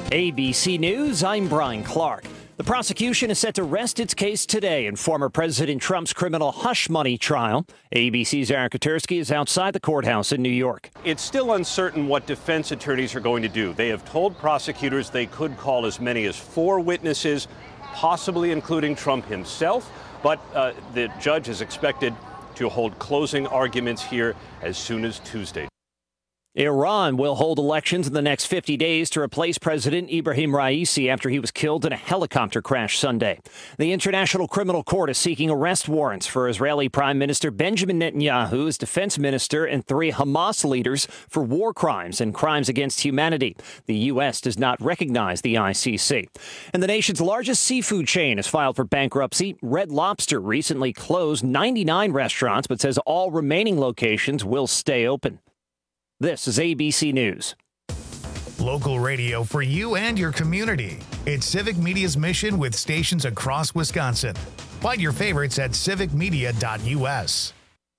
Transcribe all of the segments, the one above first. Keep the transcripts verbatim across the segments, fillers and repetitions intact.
A B C News, I'm Brian Clark. The prosecution is set to rest its case today in former President Trump's criminal hush money trial. A B C's Eric Kutersky is outside the courthouse in New York. It's still uncertain what defense attorneys are going to do. They have told prosecutors they could call as many as four witnesses, possibly including Trump himself. But uh, the judge is expected to hold closing arguments here as soon as Tuesday. Iran will hold elections in the next fifty days to replace President Ibrahim Raisi after he was killed in a helicopter crash Sunday. The International Criminal Court is seeking arrest warrants for Israeli Prime Minister Benjamin Netanyahu, his defense minister, and three Hamas leaders for war crimes and crimes against humanity. The U S does not recognize the I C C. And the nation's largest seafood chain has filed for bankruptcy. Red Lobster recently closed ninety-nine restaurants, but says all remaining locations will stay open. This is A B C News. Local radio for you and your community. It's Civic Media's mission with stations across Wisconsin. Find your favorites at civic media dot U S.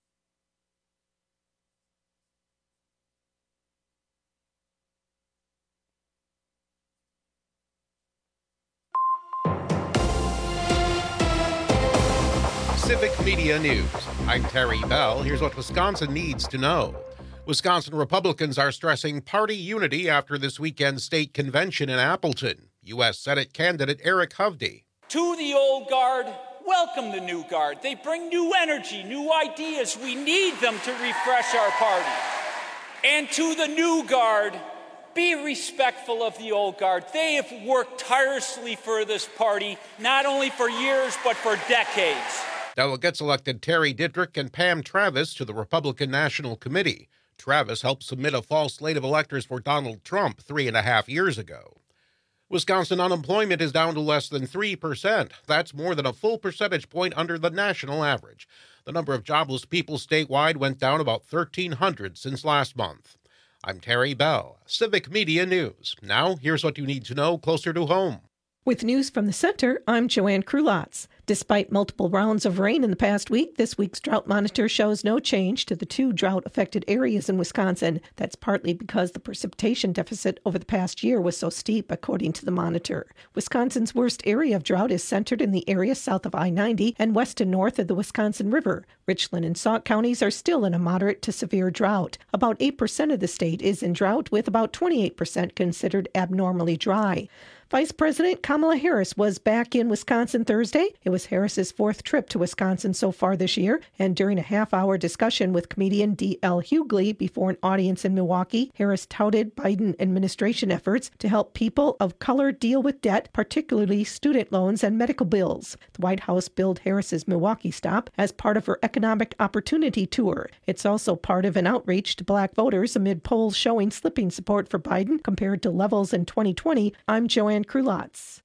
Civic Media News. I'm Terry Bell. Here's what Wisconsin needs to know. Wisconsin Republicans are stressing party unity after this weekend's state convention in Appleton. U S Senate candidate Eric Hovde. To the old guard, welcome the new guard. They bring new energy, new ideas. We need them to refresh our party. And to the new guard, be respectful of the old guard. They have worked tirelessly for this party, not only for years, but for decades. Delegates elected Terry Didrick and Pam Travis to the Republican National Committee. Travis helped submit a false slate of electors for Donald Trump three and a half years ago. Wisconsin unemployment is down to less than three percent. That's more than a full percentage point under the national average. The number of jobless people statewide went down about thirteen hundred since last month. I'm Terry Bell, Civic Media News. Now, here's what you need to know closer to home. With news from the center, I'm Joanne Krulotz. Despite multiple rounds of rain in the past week, this week's drought monitor shows no change to the two drought-affected areas in Wisconsin. That's partly because the precipitation deficit over the past year was so steep, according to the monitor. Wisconsin's worst area of drought is centered in the area south of I ninety and west and north of the Wisconsin River. Richland and Sauk counties are still in a moderate to severe drought. About eight percent of the state is in drought, with about twenty-eight percent considered abnormally dry. Vice President Kamala Harris was back in Wisconsin Thursday. It was Harris's fourth trip to Wisconsin so far this year, and during a half-hour discussion with comedian D L Hughley before an audience in Milwaukee, Harris touted Biden administration efforts to help people of color deal with debt, particularly student loans and medical bills. The White House billed Harris's Milwaukee stop as part of her Economic Opportunity Tour. It's also part of an outreach to black voters amid polls showing slipping support for Biden compared to levels in twenty twenty. I'm Joanne Krulotz.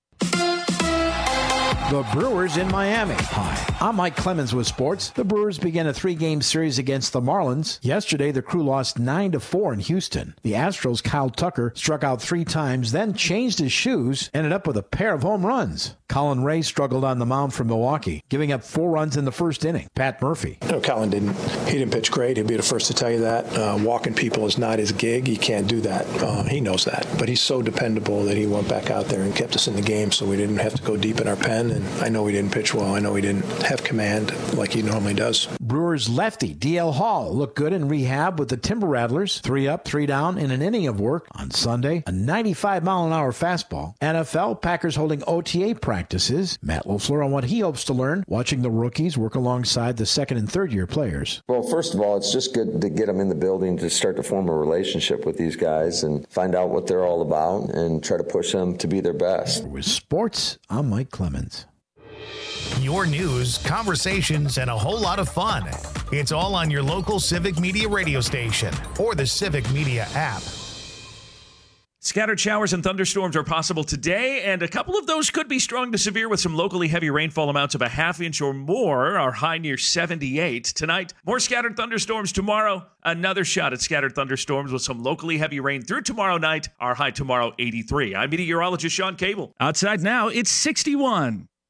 The Brewers in Miami. Hi, I'm Mike Clemens with sports. The Brewers began a three-game series against the Marlins. Yesterday, the crew lost nine to four in Houston. The Astros' Kyle Tucker struck out three times, then changed his shoes, ended up with a pair of home runs. Colin Ray struggled on the mound for Milwaukee, giving up four runs in the first inning. Pat Murphy. No, Colin didn't. He didn't pitch great. He'd be the first to tell you that. Uh, walking people is not his gig. He can't do that. Uh, he knows that. But he's so dependable that he went back out there and kept us in the game, so we didn't have to go deep in our pen. And I know he didn't pitch well. I know he didn't have command like he normally does. Brewers lefty D L Hall looked good in rehab with the Timber Rattlers. Three up, three down in an inning of work. On Sunday, a ninety-five mile an hour fastball. N F L, Packers holding O T A practices. Matt LaFleur on what he hopes to learn, watching the rookies work alongside the second and third year players. Well, first of all, it's just good to get them in the building to start to form a relationship with these guys and find out what they're all about and try to push them to be their best. With sports, I'm Mike Clemens. Your news, conversations, and a whole lot of fun. It's all on your local Civic Media radio station or the Civic Media app. Scattered showers and thunderstorms are possible today, and a couple of those could be strong to severe with some locally heavy rainfall amounts of a half inch or more. Our high near seventy-eight. Tonight, more scattered thunderstorms tomorrow. Another shot at scattered thunderstorms with some locally heavy rain through tomorrow night. Our high tomorrow, eighty-three. I'm meteorologist Sean Cable. Outside now, it's sixty-one.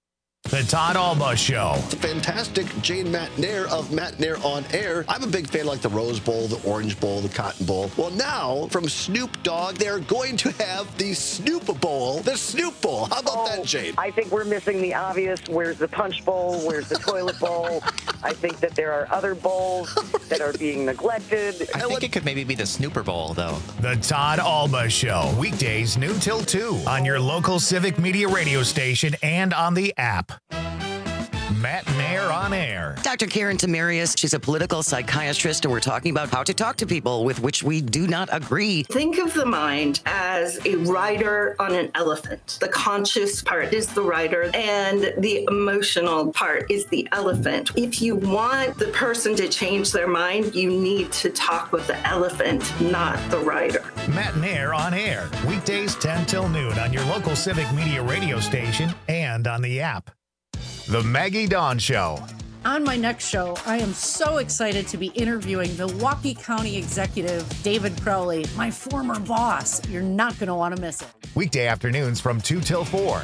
The Todd Alba Show. The fantastic Jane McNair of McNair on Air. I'm a big fan of like the Rose Bowl, the Orange Bowl, the Cotton Bowl. Well, now from Snoop Dogg, they're going to have the Snoop Bowl, the Snoop Bowl. How about oh, that, Jane? I think we're missing the obvious. Where's the Punch Bowl? Where's the Toilet Bowl? I think that there are other bowls that are being neglected. I think it could maybe be the Snooper Bowl, though. The Todd Alba Show. Weekdays noon till two on your local Civic Media radio station and on the app. Matt Mayer on Air. Doctor Karen Tamarius, she's a political psychiatrist, and we're talking about how to talk to people with which we do not agree. Think of the mind as a rider on an elephant. The conscious part is the rider, and the emotional part is the elephant. If you want the person to change their mind, you need to talk with the elephant, not the rider. Matt Mayer on Air. Weekdays ten till noon on your local Civic Media radio station and on the app. The Maggie Dawn Show. On my next show, I am so excited to be interviewing Milwaukee County Executive David Crowley, my former boss. You're not going to want to miss it. Weekday afternoons from two till four.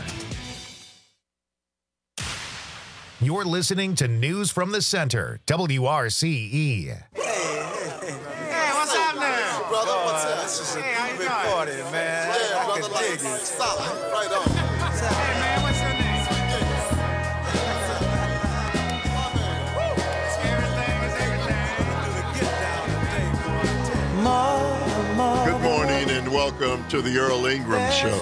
You're listening to News from the Center, W R C E. Hey, hey, hey. Hey, what's up now? Brother, what's up? This is a hey, how you big doing? Party, man. Yeah, I brother, can dig it. Solid. Right on. Hey, man, what's your name? Good morning and welcome to the Earl Ingram Show.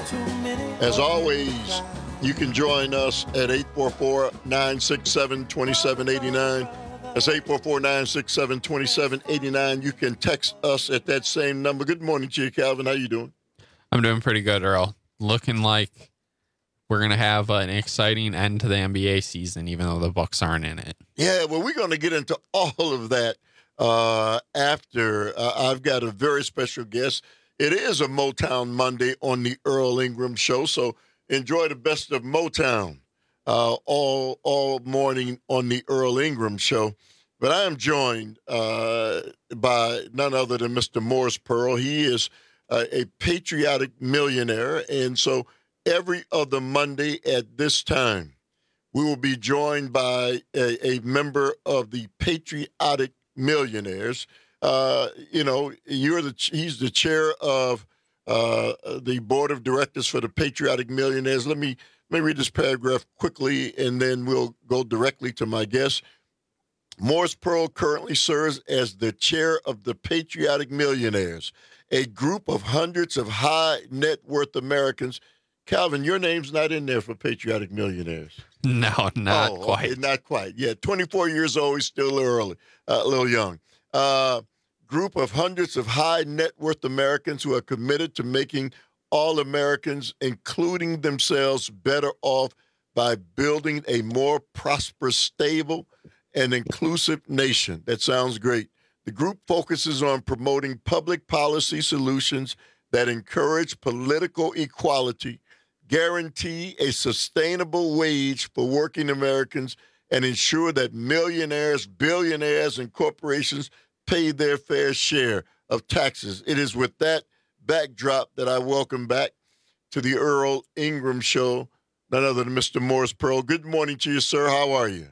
As always, you can join us at eight four four, nine six seven, two seven eight nine. That's eight four four, nine six seven, two seven eight nine. You can text us at that same number. Good morning to you, Calvin. How you doing? I'm doing pretty good, Earl. Looking like we're going to have an exciting end to the N B A season, even though the Bucks aren't in it. Yeah, well, we're going to get into all of that uh, after. Uh, I've got a very special guest. It is a Motown Monday on the Earl Ingram Show, so enjoy the best of Motown uh, all all morning on the Earl Ingram Show. But I am joined uh, by none other than Mister Morris Pearl. He is uh, a patriotic millionaire, and so every other Monday at this time, we will be joined by a, a member of the Patriotic Millionaires. Uh, you know, you're the he's the chair of uh, the board of directors for the Patriotic Millionaires. Let me let me read this paragraph quickly, and then we'll go directly to my guest. Morris Pearl currently serves as the chair of the Patriotic Millionaires, a group of hundreds of high net worth Americans. Calvin, your name's not in there for Patriotic Millionaires. No, not oh, quite. Okay, not quite. Yeah, twenty-four years old, he's still early, uh, a little young. Uh, group of hundreds of high net worth Americans who are committed to making all Americans, including themselves, better off by building a more prosperous, stable, and inclusive nation. That sounds great. The group focuses on promoting public policy solutions that encourage political equality, guarantee a sustainable wage for working Americans, and ensure that millionaires, billionaires, and corporations pay their fair share of taxes. It is with that backdrop that I welcome back to the Earl Ingram Show, none other than Mister Morris Pearl. Good morning to you, sir. How are you?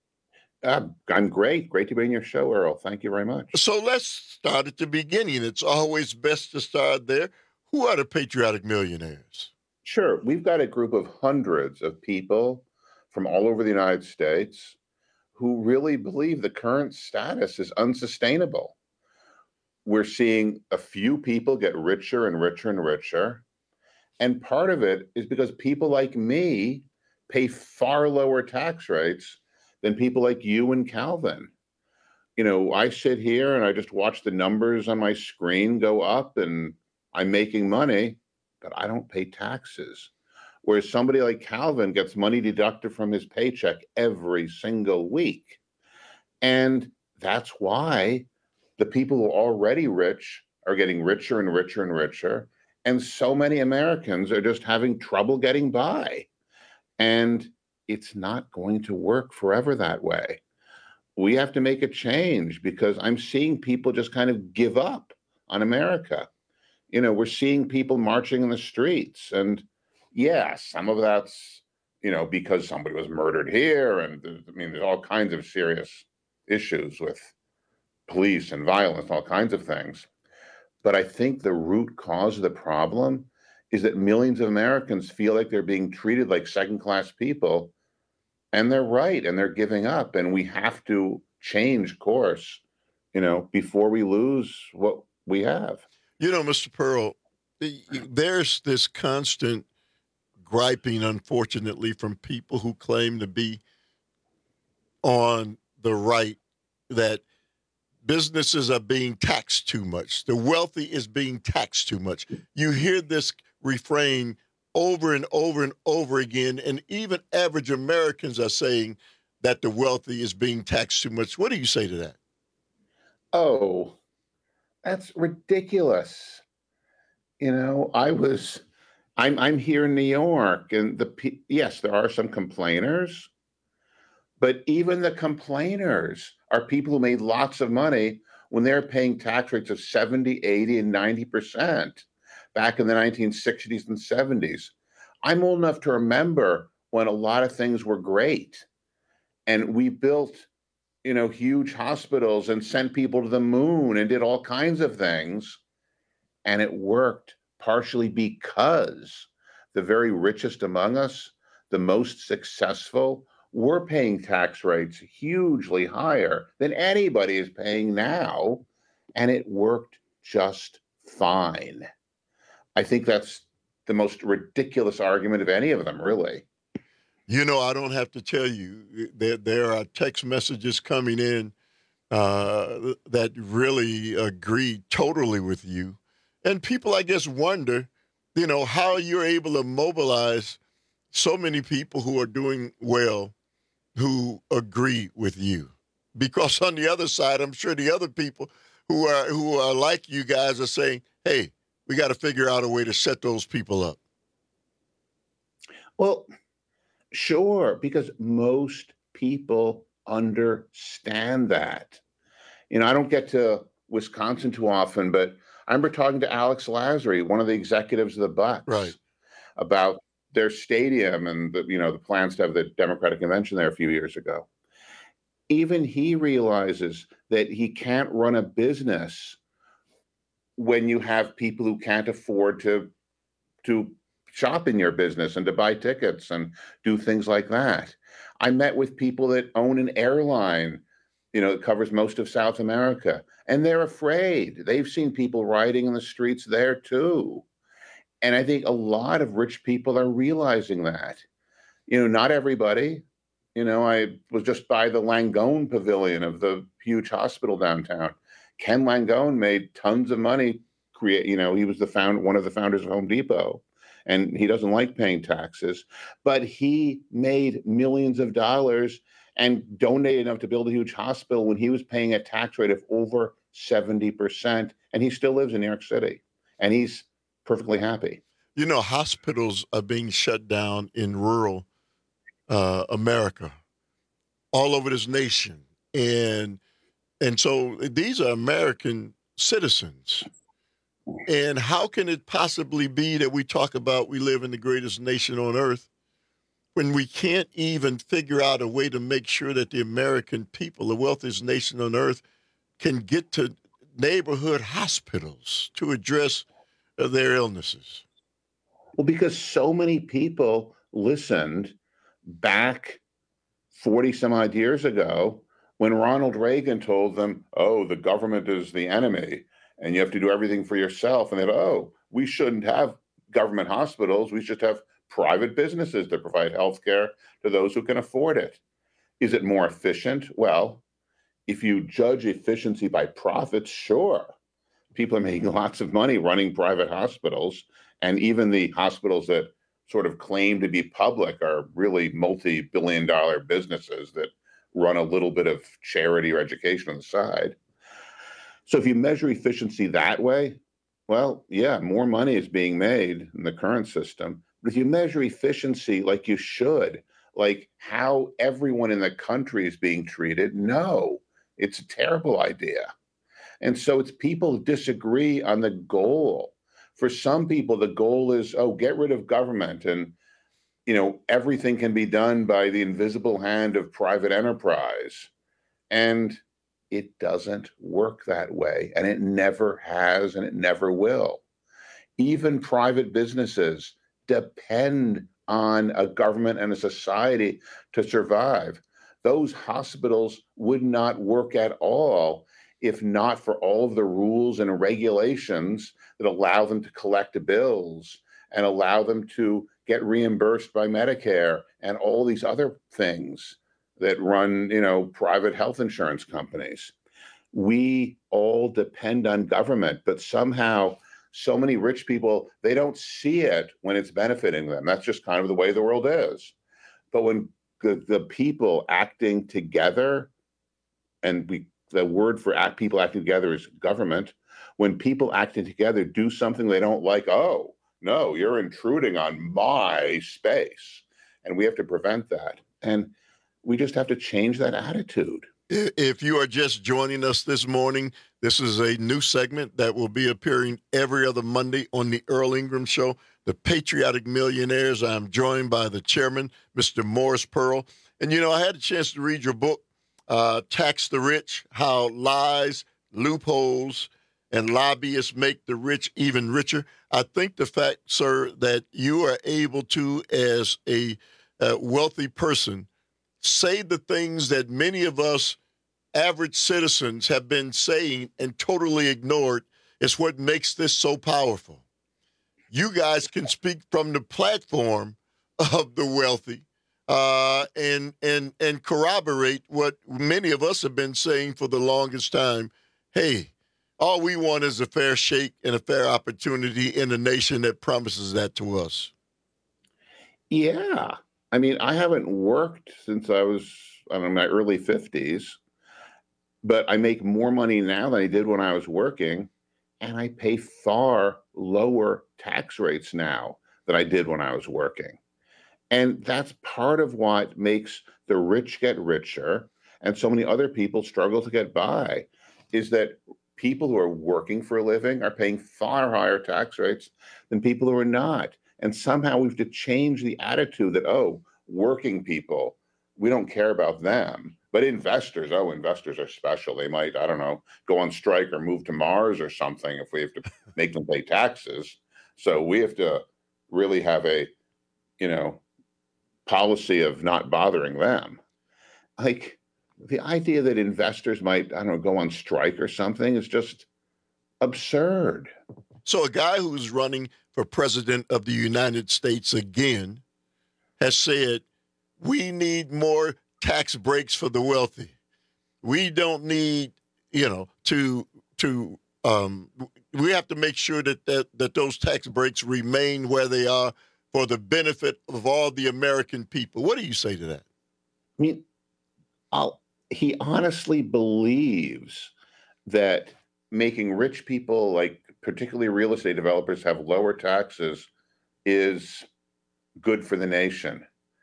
Uh, I'm great. Great to be in your show, Earl. Thank you very much. So let's start at the beginning. It's always best to start there. Who are the Patriotic Millionaires? Sure. We've got a group of hundreds of people from all over the United States who really believe the current status is unsustainable. We're seeing a few people get richer and richer and richer. And part of it is because people like me pay far lower tax rates than people like you and Calvin. You know, I sit here and I just watch the numbers on my screen go up and I'm making money, but I don't pay taxes. Whereas somebody like Calvin gets money deducted from his paycheck every single week. And that's why the people who are already rich are getting richer and richer and richer. And so many Americans are just having trouble getting by. And it's not going to work forever that way. We have to make a change because I'm seeing people just kind of give up on America. You know, we're seeing people marching in the streets. And yeah, some of that's you know, because somebody was murdered here. And I mean, there's all kinds of serious issues with police and violence, all kinds of things. But I think the root cause of the problem is that millions of Americans feel like they're being treated like second-class people, and they're right, and they're giving up, and we have to change course, you know, before we lose what we have. You know, Mister Pearl, there's this constant griping, unfortunately, from people who claim to be on the right, that businesses are being taxed too much. The wealthy is being taxed too much. You hear this refrain over and over and over again, and even average Americans are saying that the wealthy is being taxed too much. What do you say to that? Oh, that's ridiculous. You know, I was, I'm, I'm here in New York, and the yes, there are some complainers, but even the complainers are people who made lots of money when they're paying tax rates of seventy, eighty, and ninety percent back in the nineteen sixties and seventies. I'm old enough to remember when a lot of things were great, and we built, you know, huge hospitals and sent people to the moon and did all kinds of things. And it worked partially because the very richest among us, the most successful, were paying tax rates hugely higher than anybody is paying now. And it worked just fine. I think that's the most ridiculous argument of any of them, really. You know, I don't have to tell you that there are text messages coming in uh, that really agree totally with you. And people, I guess, wonder, you know, how you're able to mobilize so many people who are doing well, who agree with you. Because on the other side, I'm sure the other people who are who are like you guys are saying, hey, we got to figure out a way to set those people up. Well, sure, because most people understand that. You know, I don't get to Wisconsin too often, but I remember talking to Alex Lasry, one of the executives of the Bucks, right, about their stadium and the, you know, the plans to have the Democratic convention there a few years ago. Even he realizes that he can't run a business when you have people who can't afford to to shop in your business and to buy tickets and do things like that. I met with people that own an airline, you know, that covers most of South America, and they're afraid. They've seen people riding in the streets there too. And I think a lot of rich people are realizing that. You know, not everybody. You know, I was just by the Langone Pavilion of the huge hospital downtown. Ken Langone made tons of money. Create, you know, he was the found one of the founders of Home Depot, and he doesn't like paying taxes, but he made millions of dollars and donated enough to build a huge hospital when he was paying a tax rate of over seventy percent, and he still lives in New York City, and he's perfectly happy. You know, hospitals are being shut down in rural uh, America, all over this nation, and and so these are American citizens. And how can it possibly be that we talk about we live in the greatest nation on earth when we can't even figure out a way to make sure that the American people, the wealthiest nation on earth, can get to neighborhood hospitals to address uh, their illnesses? Well, because so many people listened back forty some odd years ago when Ronald Reagan told them, oh, the government is the enemy and you have to do everything for yourself. And they go, oh, we shouldn't have government hospitals. We should have private businesses that provide health care to those who can afford it. Is it more efficient? Well, if you judge efficiency by profits, sure. People are making lots of money running private hospitals. And even the hospitals that sort of claim to be public are really multi-billion dollar businesses that run a little bit of charity or education on the side. So if you measure efficiency that way, well, yeah, more money is being made in the current system. But if you measure efficiency like you should, like how everyone in the country is being treated, no, it's a terrible idea. And so it's people disagree on the goal. For some people, the goal is, oh, get rid of government and, you know, everything can be done by the invisible hand of private enterprise. And it doesn't work that way. And it never has, and it never will. Even private businesses depend on a government and a society to survive. Those hospitals would not work at all if not for all of the rules and regulations that allow them to collect bills and allow them to get reimbursed by Medicare and all these other things that run, you know, private health insurance companies. We all depend on government, but somehow so many rich people, they don't see it when it's benefiting them. That's just kind of the way the world is. But when the, the people acting together, and we the word for act, people acting together is government, when people acting together do something they don't like, oh, no, you're intruding on my space. And we have to prevent that. And we just have to change that attitude. If you are just joining us this morning, this is a new segment that will be appearing every other Monday on the Earl Ingram Show, The Patriotic Millionaires. I'm joined by the chairman, Mister Morris Pearl. And, you know, I had a chance to read your book, uh, Tax the Rich, How Lies, Loopholes, and Lobbyists Make the Rich Even Richer. I think the fact, sir, that you are able to, as a uh, wealthy person, say the things that many of us average citizens have been saying and totally ignored is what makes this so powerful. You guys can speak from the platform of the wealthy uh, and and and corroborate what many of us have been saying for the longest time. Hey, all we want is a fair shake and a fair opportunity in a nation that promises that to us. Yeah. I mean, I haven't worked since I was I don't know, in my early fifties, but I make more money now than I did when I was working, and I pay far lower tax rates now than I did when I was working. And that's part of what makes the rich get richer and so many other people struggle to get by, is that people who are working for a living are paying far higher tax rates than people who are not. And somehow we have to change the attitude that, oh, working people, we don't care about them. But investors, oh, investors are special. They might, I don't know, go on strike or move to Mars or something if we have to make them pay taxes. So we have to really have a, you know, policy of not bothering them. Like the idea that investors might, I don't know, go on strike or something is just absurd. So a guy who's running for president of the United States again has said, we need more tax breaks for the wealthy. We don't need, you know, to, to um, we have to make sure that, that, that those tax breaks remain where they are for the benefit of all the American people. What do you say to that? I mean, I'll, he honestly believes that making rich people, like particularly real estate developers, have lower taxes is good for the nation.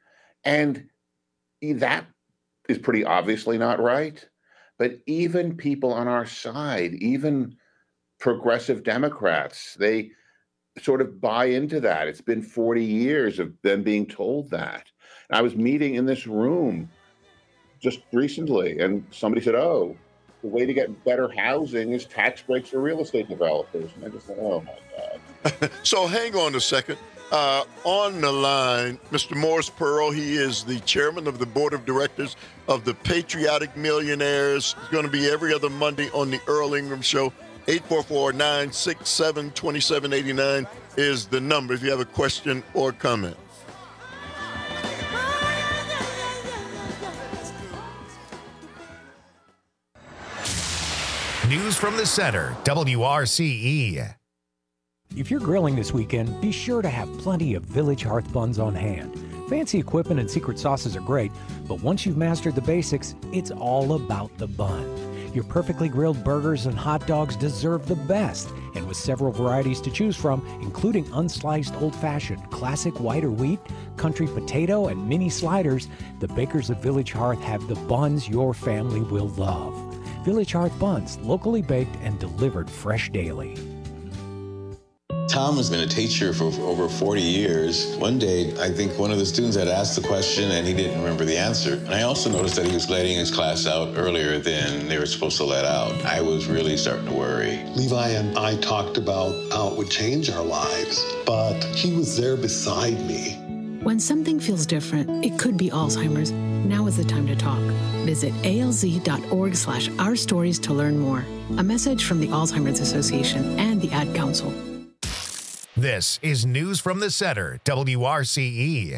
And that is pretty obviously not right. But even people on our side, even progressive Democrats, they sort of buy into that. It's been forty years of them being told that. And I was meeting in this room just recently, and somebody said, oh, the way to get better housing is tax breaks for real estate developers. And I just thought, oh, my God. So hang on a second. Uh, on the line, Mister Morris Pearl, he is the chairman of the board of directors of the Patriotic Millionaires. It's going to be every other Monday on the Earl Ingram Show. eight four four, nine six seven, two seven eight nine is the number if you have a question or comment. News from the center, W R C E. If you're grilling this weekend, be sure to have plenty of Village Hearth buns on hand. Fancy equipment and secret sauces are great, but once you've mastered the basics, it's all about the bun. Your perfectly grilled burgers and hot dogs deserve the best, and with several varieties to choose from, including unsliced old-fashioned, classic white or wheat, country potato, and mini sliders, the bakers of Village Hearth have the buns your family will love. Village Hearth buns, locally baked and delivered fresh daily. Tom has been a teacher for over forty years. One day, I think one of the students had asked the question and he didn't remember the answer. And I also noticed that he was letting his class out earlier than they were supposed to let out. I was really starting to worry. Levi and I talked about how it would change our lives, but he was there beside me. When something feels different, it could be Alzheimer's. Now is the time to talk. Visit alz.org slash our stories to learn more. A message from the Alzheimer's Association and the Ad Council. This is News from the Center, W R C E.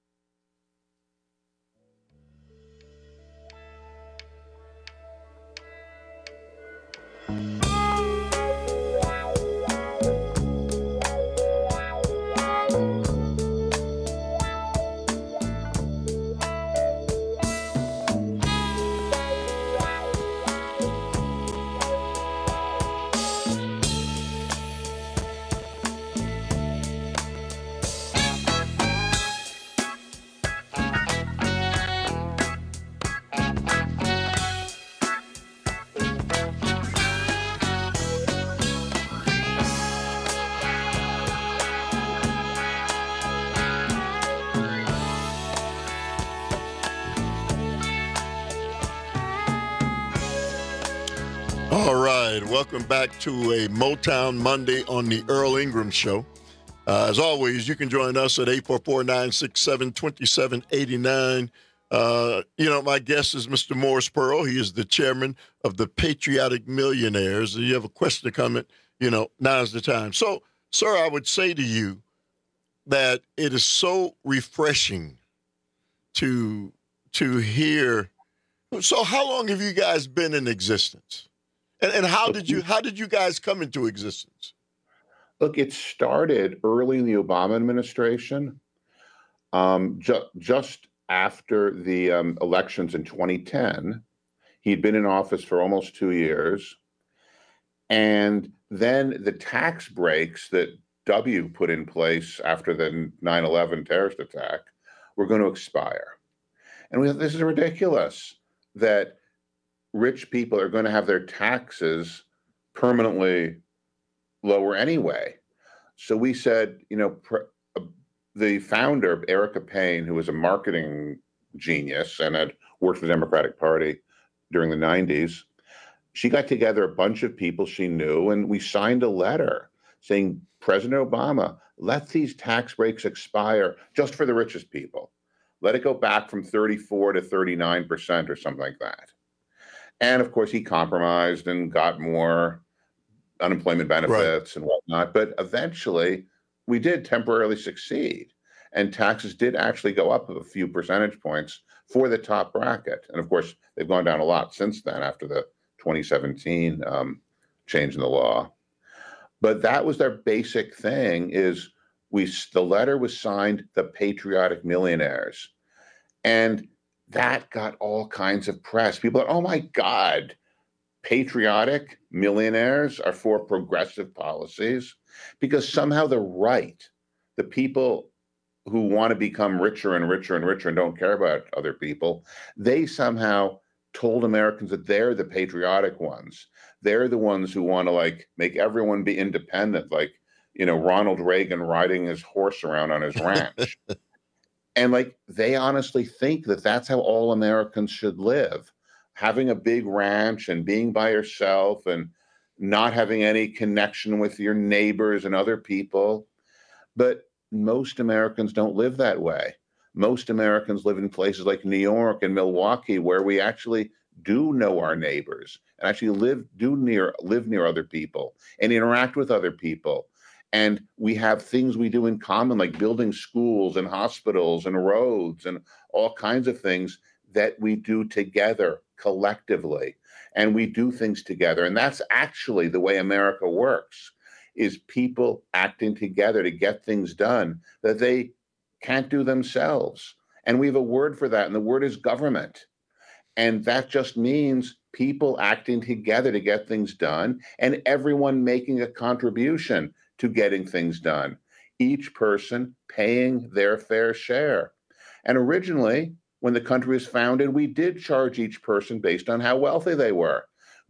All right, welcome back to a Motown Monday on the Earl Ingram Show. Uh, as always, you can join us at eight four four, nine six seven, two seven eight nine. Uh, you know, my guest is Mister Morris Pearl. He is the chairman of the Patriotic Millionaires. If you have a question or comment, you know, now's the time. So, sir, I would say to you that it is so refreshing to to hear. So how long have you guys been in existence? And, and how did you how did you guys come into existence? Look, it started early in the Obama administration, um, ju- just after the um, elections in twenty ten. He'd been in office for almost two years. And then the tax breaks that W put in place after the nine eleven terrorist attack were going to expire. And we thought, this is ridiculous that rich people are going to have their taxes permanently lower anyway. So we said, you know, pr- uh, the founder, Erica Payne, who was a marketing genius and had worked for the Democratic Party during the nineties, she got together a bunch of people she knew, and we signed a letter saying, President Obama, let these tax breaks expire just for the richest people. Let it go back from thirty-four to thirty-nine percent or something like that. And of course, he compromised and got more unemployment benefits right. and whatnot. But eventually, we did temporarily succeed. And taxes did actually go up a few percentage points for the top bracket. And of course, they've gone down a lot since then after the twenty seventeen um, change in the law. But that was their basic thing is we the letter was signed the Patriotic Millionaires. And that got all kinds of press. People are, oh my God, patriotic millionaires are for progressive policies because somehow the right, the people who want to become richer and richer and richer and don't care about other people, they somehow told Americans that they're the patriotic ones. They're the ones who want to like make everyone be independent, like, you know, Ronald Reagan riding his horse around on his ranch. And like, they honestly think that that's how all Americans should live, having a big ranch and being by yourself and not having any connection with your neighbors and other people. But most Americans don't live that way. Most Americans live in places like New York and Milwaukee, where we actually do know our neighbors and actually live, do near, live near other people and interact with other people. And we have things we do in common, like building schools and hospitals and roads and all kinds of things that we do together collectively. And we do things together. And that's actually the way America works, is people acting together to get things done that they can't do themselves. And we have a word for that, and the word is government. And that just means people acting together to get things done and everyone making a contribution to getting things done, each person paying their fair share. And originally, when the country was founded, we did charge each person based on how wealthy they were.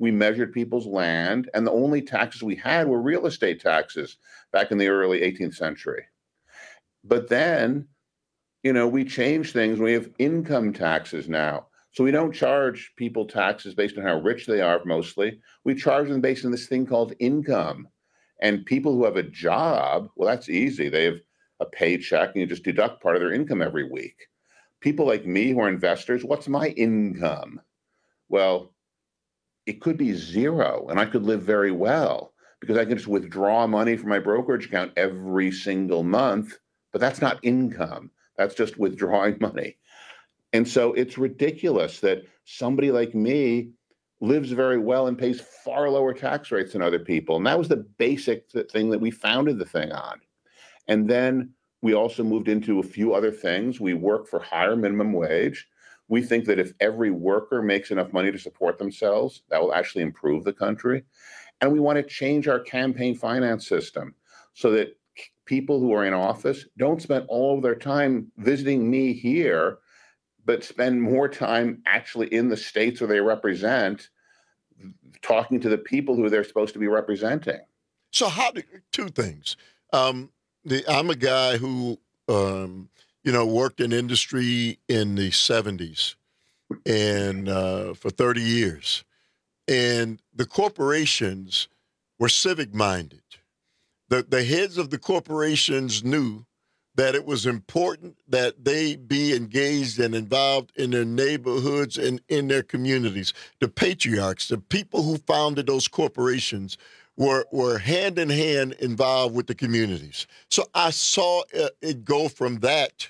we measured people's land, and the only taxes we had were real estate taxes back in the early eighteenth century. But then, you know, we changed things. We have income taxes now. So we don't charge people taxes based on how rich they are mostly. We charge them based on this thing called income. And people who have a job, well, that's easy. They have a paycheck and you just deduct part of their income every week. People like me who are investors, what's my income? Well, it could be zero and I could live very well because I can just withdraw money from my brokerage account every single month, but that's not income. That's just withdrawing money. And so it's ridiculous that somebody like me lives very well and pays far lower tax rates than other people. And that was the basic thing that we founded the thing on. And then we also moved into a few other things. We work for higher minimum wage. We think that if every worker makes enough money to support themselves, that will actually improve the country. And we want to change our campaign finance system so that people who are in office don't spend all of their time visiting me here, but spend more time actually in the states where they represent, talking to the people who they're supposed to be representing. So how do, two things. Um, the, I'm a guy who, um, you know, worked in industry in the seventies and uh, for thirty years. And the corporations were civic-minded. The, the heads of the corporations knew that it was important that they be engaged and involved in their neighborhoods and in their communities. The patriarchs, the people who founded those corporations, were, were hand in hand involved with the communities. So I saw it go from that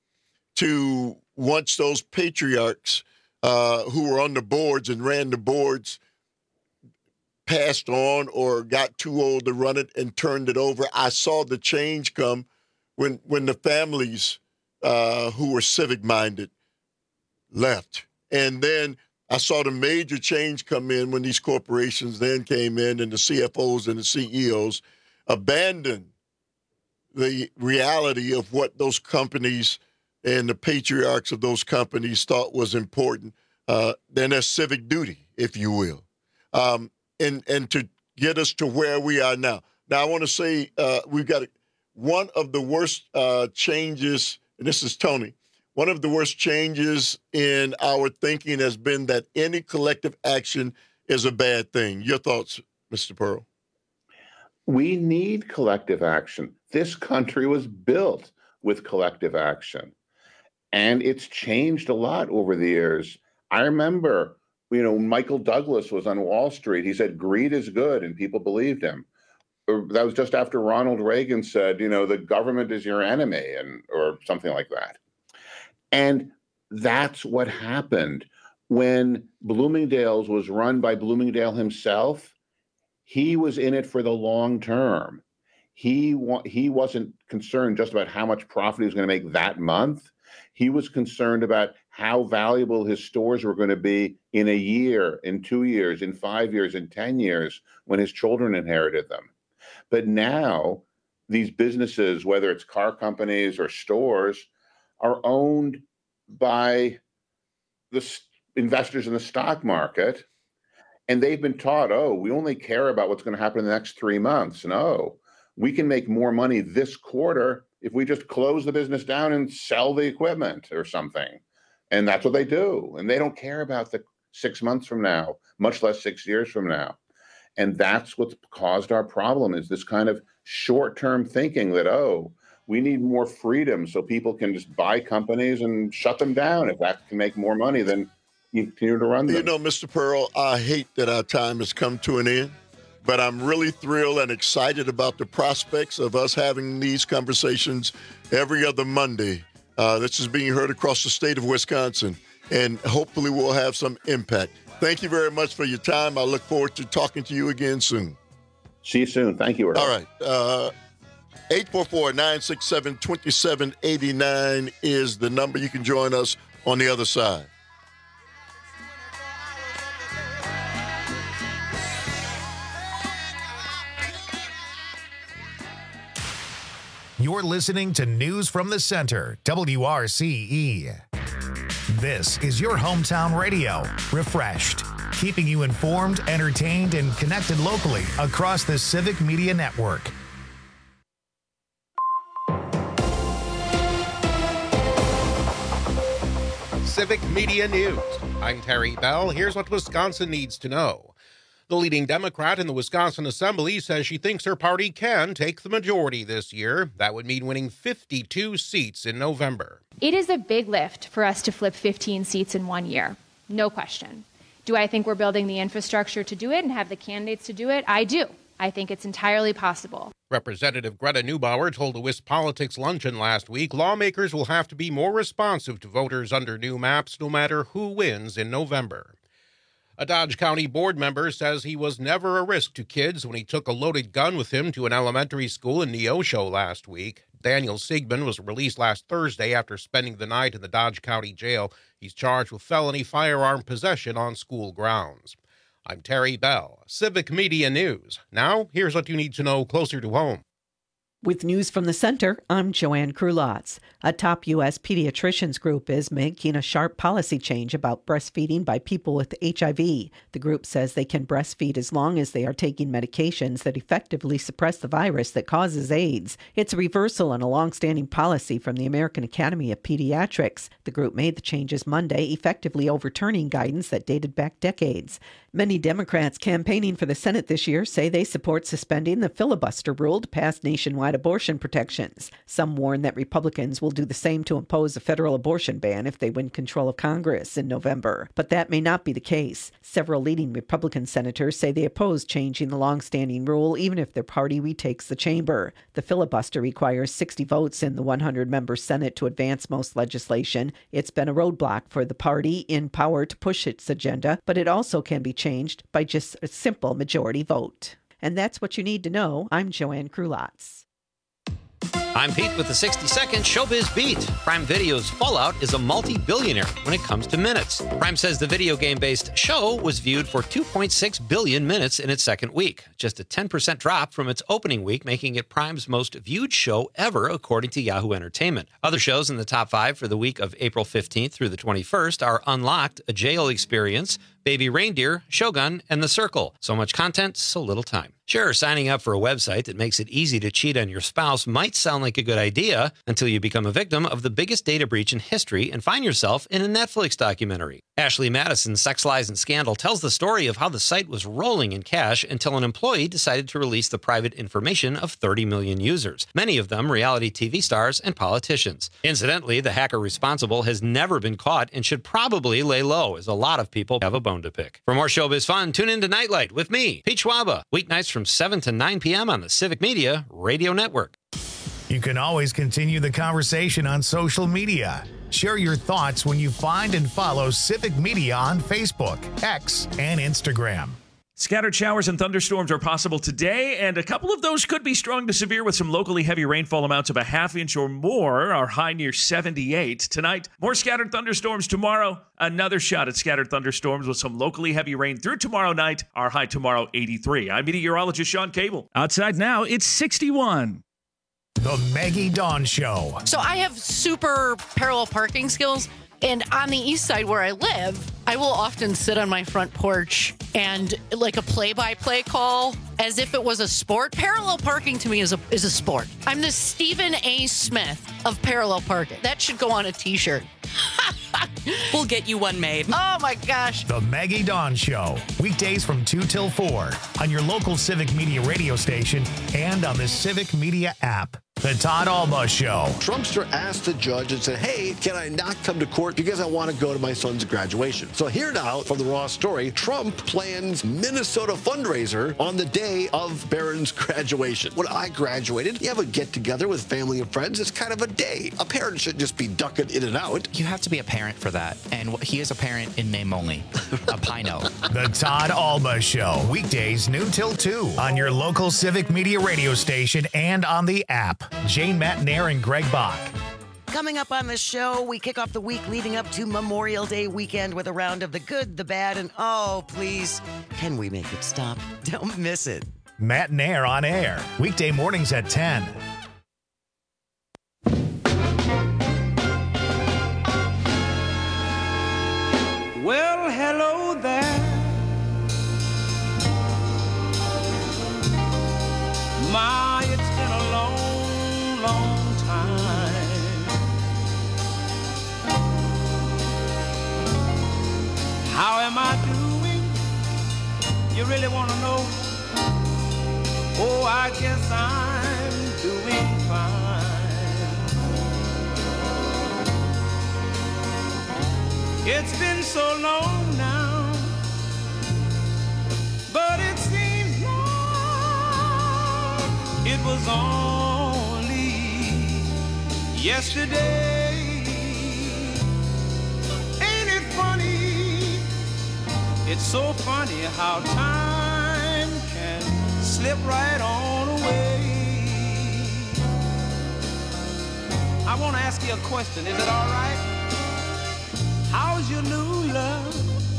to once those patriarchs uh, who were on the boards and ran the boards passed on or got too old to run it and turned it over, I saw the change come when when the families uh, who were civic-minded left. And then I saw the major change come in when these corporations then came in and the C F Os and the C E Os abandoned the reality of what those companies and the patriarchs of those companies thought was important, uh, then their civic duty, if you will, um, and, and to get us to where we are now. Now, I want to say uh, we've got one of the worst uh, changes, and this is Tony, one of the worst changes in our thinking has been that any collective action is a bad thing. Your thoughts, Mister Pearl? We need collective action. This country was built with collective action, and it's changed a lot over the years. I remember, you know, Michael Douglas was on Wall Street. He said, greed is good, and people believed him. That was just after Ronald Reagan said, you know, the government is your enemy, and or something like that. And that's what happened. When Bloomingdale's was run by Bloomingdale himself, he was in it for the long term. He wa- he wasn't concerned just about how much profit he was going to make that month. He was concerned about how valuable his stores were going to be in a year, in two years, in five years, in ten years, when his children inherited them. But now these businesses, whether it's car companies or stores, are owned by the st- investors in the stock market. And they've been taught, oh, we only care about what's going to happen in the next three months. No, we can make more money this quarter if we just close the business down and sell the equipment or something. And that's what they do. And they don't care about the six months from now, much less six years from now. And that's what's caused our problem, is this kind of short-term thinking that, oh, we need more freedom so people can just buy companies and shut them down. If that can make more money, then you continue to run them. You know, Mister Pearl, I hate that our time has come to an end, but I'm really thrilled and excited about the prospects of us having these conversations every other Monday. Uh, this is being heard across the state of Wisconsin, and hopefully we'll have some impact. Thank you very much for your time. I look forward to talking to you again soon. See you soon. Thank you, Earl. All right. Uh, eight four four, nine six seven, two seven eight nine is the number. You can join us on the other side. You're listening to News from the Center, W R C E. This is your hometown radio, refreshed. keeping you informed, entertained, and connected locally across the Civic Media Network. Civic Media News. I'm Terry Bell. Here's what Wisconsin needs to know. The leading Democrat in the Wisconsin Assembly says she thinks her party can take the majority this year. That would mean winning fifty-two seats in November. It is a big lift for us to flip fifteen seats in one year. No question. Do I think we're building the infrastructure to do it and have the candidates to do it? I do. I think it's entirely possible. Representative Greta Neubauer told a Wisc Politics luncheon last week lawmakers will have to be more responsive to voters under new maps no matter who wins in November. A Dodge County board member says he was never a risk to kids when he took a loaded gun with him to an elementary school in Neosho last week. Daniel Siegman was released last Thursday after spending the night in the Dodge County Jail. He's charged with felony firearm possession on school grounds. I'm Terry Bell, Civic Media News. Now, here's what you need to know closer to home. With news from the center, I'm Joanne Krulotz. A top U S pediatricians group is making a sharp policy change about breastfeeding by people with H I V. The group says they can breastfeed as long as they are taking medications that effectively suppress the virus that causes AIDS. It's a reversal on a long-standing policy from the American Academy of Pediatrics. The group made the changes Monday, effectively overturning guidance that dated back decades. Many Democrats campaigning for the Senate this year say they support suspending the filibuster rule to pass nationwide abortion protections. Some warn that Republicans will do the same to impose a federal abortion ban if they win control of Congress in November. But that may not be the case. Several leading Republican senators say they oppose changing the long-standing rule even if their party retakes the chamber. The filibuster requires sixty votes in the one hundred member Senate to advance most legislation. It's been a roadblock for the party in power to push its agenda, but it also can be changed by just a simple majority vote. And that's what you need to know. I'm Joanne Krulotz. I'm Pete with the sixty second Showbiz Beat. Prime Video's Fallout is a multi-billionaire when it comes to minutes. Prime says the video game-based show was viewed for two point six billion minutes in its second week, just a ten percent drop from its opening week, making it Prime's most viewed show ever, according to Yahoo Entertainment. Other shows in the top five for the week of April fifteenth through the twenty-first are Unlocked, A Jail Experience, Baby Reindeer, Shogun, and The Circle. So much content, so little time. Sure, signing up for a website that makes it easy to cheat on your spouse might sound like a good idea until you become a victim of the biggest data breach in history and find yourself in a Netflix documentary. Ashley Madison's Sex, Lies, and Scandal tells the story of how the site was rolling in cash until an employee decided to release the private information of thirty million users, many of them reality T V stars and politicians. Incidentally, the hacker responsible has never been caught and should probably lay low, as a lot of people have a bone to pick. For more showbiz fun, tune in to Nightlight with me, Pete Schwaba, weeknights from seven to nine p.m. on the Civic Media Radio Network. You can always continue the conversation on social media. Share your thoughts when you find and follow Civic Media on Facebook, X, and Instagram. Scattered showers and thunderstorms are possible today, and a couple of those could be strong to severe with some locally heavy rainfall amounts of a half inch or more. Our high near seventy-eight. Tonight, more scattered thunderstorms tomorrow. Another shot at scattered thunderstorms with some locally heavy rain through tomorrow night. Our high tomorrow, eighty-three. I'm meteorologist Sean Cable. Outside now, it's sixty-one. The Maggie Dawn Show. So I have super parallel parking skills. And on the east side where I live, I will often sit on my front porch and like a play-by-play call as if it was a sport. Parallel parking to me is a is a sport. I'm the Stephen A. Smith of parallel parking. That should go on a t-shirt. We'll get you one made. Oh my gosh. The Maggie Dawn Show. Weekdays from two till four on your local Civic Media radio station and on the Civic Media app. The Todd Alba Show. Trumpster asked the judge and said, hey, can I not come to court because I want to go to my son's graduation? So here now from the Raw story, Trump plans Minnesota fundraiser on the day of Barron's graduation. When I graduated, you have a get-together with family and friends. It's kind of a day. A parent shouldn't just be ducking in and out. You have to be a parent for that. And he is a parent in name only. A Pino. The Todd Alba Show. Weekdays noon till two on your local Civic Media radio station and on the app. Jane Matnair and Greg Bach. Coming up on the show, we kick off the week leading up to Memorial Day weekend with a round of the good, the bad, and oh, please, can we make it stop? Don't miss it. Matnair on air. Weekday mornings at ten. Well, hello there. really want to know? Oh, I guess I'm doing fine. It's been so long now, but it seems like it was only yesterday. Ain't it funny? It's so funny how time can slip right on away. I want to ask you a question. Is it all right? How's your new love?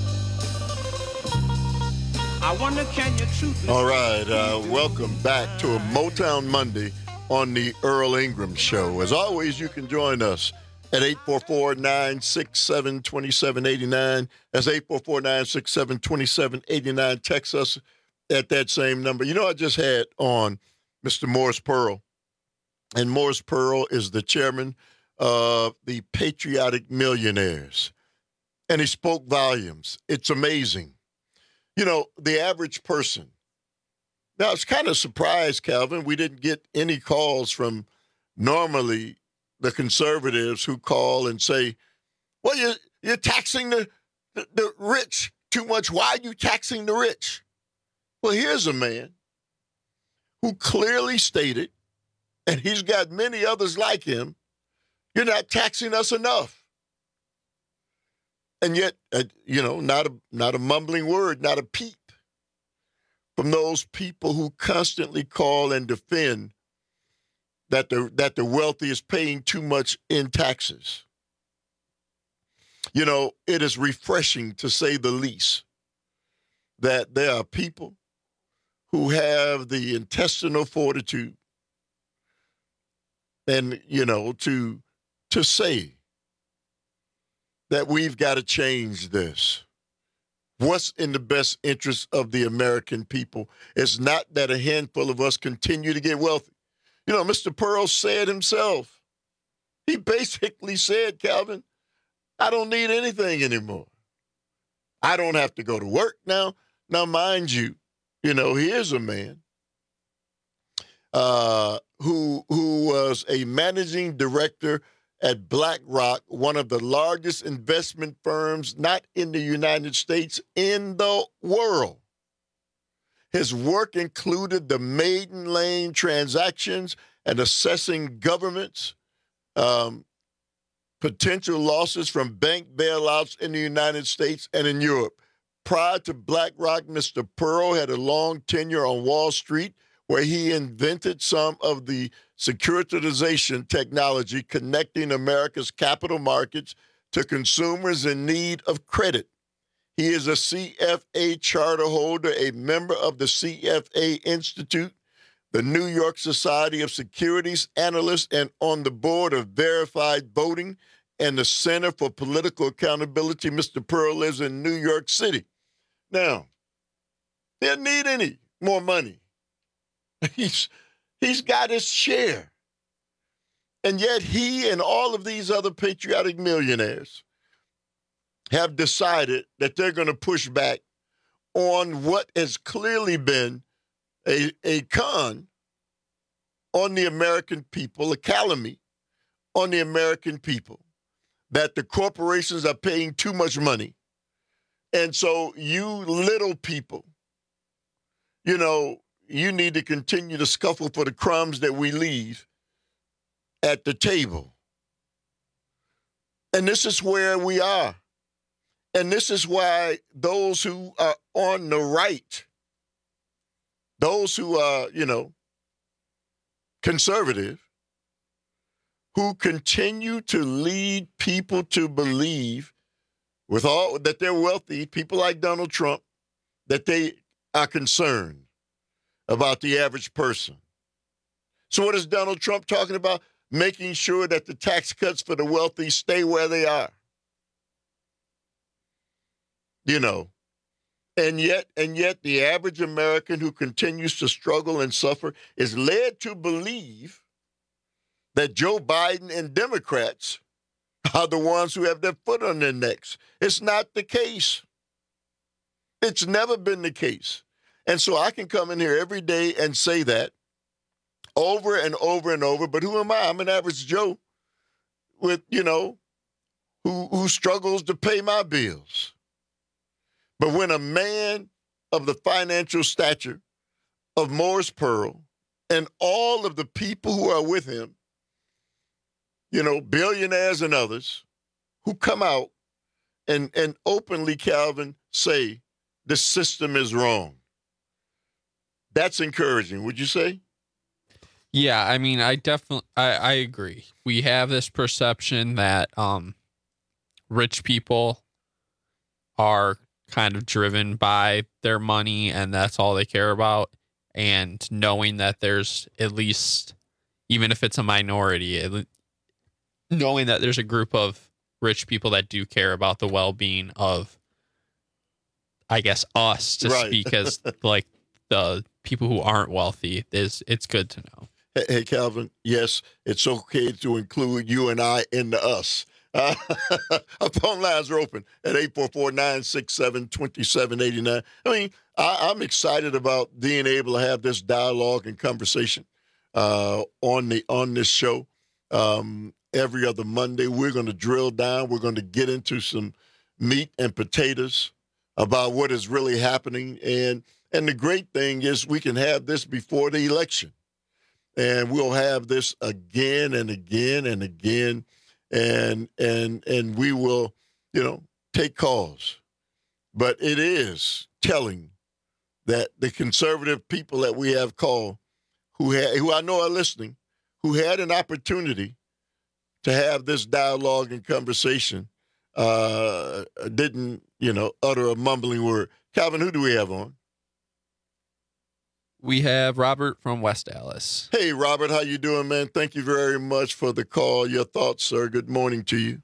I wonder, can you truthfully... All right, uh, welcome back to a Motown Monday on the Earl Ingram Show. As always, you can join us at eight four four, nine six seven, two seven eight nine. That's eight four four, nine six seven, two seven eight nine. Text us at that same number. You know, I just had on Mister Morris Pearl, and Morris Pearl is the chairman of the Patriotic Millionaires, and he spoke volumes. It's amazing. You know, the average person. Now, I was kind of surprised, Calvin, we didn't get any calls from normally the conservatives who call and say, well, you're, you're taxing the, the, the rich too much. Why are you taxing the rich? Well, here's a man who clearly stated, and he's got many others like him, you're not taxing us enough. And yet, uh, you know, not a, not a mumbling word, not a peep from those people who constantly call and defend that the that the wealthy is paying too much in taxes. You know, it is refreshing, to say the least, that there are people who have the intestinal fortitude and, you know, to to say that we've got to change this. What's in the best interest of the American people? It's not that a handful of us continue to get wealthy. You know, Mister Pearl said himself, he basically said, Calvin, I don't need anything anymore. I don't have to go to work now. Now, mind you, you know, here's a man uh, who who was a managing director at BlackRock, one of the largest investment firms, not in the United States, in the world. His work included the maiden lane transactions and assessing governments, um, potential losses from bank bailouts in the United States and in Europe. Prior to BlackRock, Mister Pearl had a long tenure on Wall Street, where he invented some of the securitization technology connecting America's capital markets to consumers in need of credit. He is a C F A charter holder, a member of the C F A Institute, the New York Society of Securities Analysts, and on the board of Verified Voting and the Center for Political Accountability. Mister Pearl lives in New York City. Now, he doesn't need any more money. He's, he's got his share. And yet he and all of these other patriotic millionaires have decided that they're going to push back on what has clearly been a, a con on the American people, a calumny on the American people, that the corporations are paying too much money. And so you little people, you know, you need to continue to scuffle for the crumbs that we leave at the table. And this is where we are. And this is why those who are on the right, those who are, you know, conservative, who continue to lead people to believe with all that they're wealthy, people like Donald Trump, that they are concerned about the average person. So what is Donald Trump talking about? Making sure that the tax cuts for the wealthy stay where they are. You know, and yet, and yet the average American who continues to struggle and suffer is led to believe that Joe Biden and Democrats are the ones who have their foot on their necks. It's not the case. It's never been the case. And so I can come in here every day and say that over and over and over. But who am I? I'm an average Joe with, you know, who, who struggles to pay my bills. But when a man of the financial stature of Morris Pearl and all of the people who are with him, you know, billionaires and others, who come out and, and openly, Calvin, say the system is wrong, that's encouraging, would you say? Yeah, I mean, I definitely, I, I agree. We have this perception that um, rich people are kind of driven by their money and that's all they care about. And knowing that there's at least, even if it's a minority, at least, knowing that there's a group of rich people that do care about the well-being of, I guess, us to Right. speak as like the people who aren't wealthy, is it's good to know. Hey, hey, Calvin, yes, it's okay to include you and I in the us. Uh, our phone lines are open at eight four four, nine six seven, two seven eight nine. I mean, I, I'm excited about being able to have this dialogue and conversation uh, on the on this show. Um, every other Monday, we're going to drill down. We're going to get into some meat and potatoes about what is really happening. And and the great thing is we can have this before the election. And we'll have this again and again and again. And and and we will, you know, take calls. But it is telling that the conservative people that we have called, who had, who I know are listening, who had an opportunity to have this dialogue and conversation, uh, didn't, you know, utter a mumbling word. Calvin, who do we have on? We have Robert from West Dallas. Hey, Robert, how you doing, man? Thank you very much for the call. Your thoughts, sir. Good morning to you.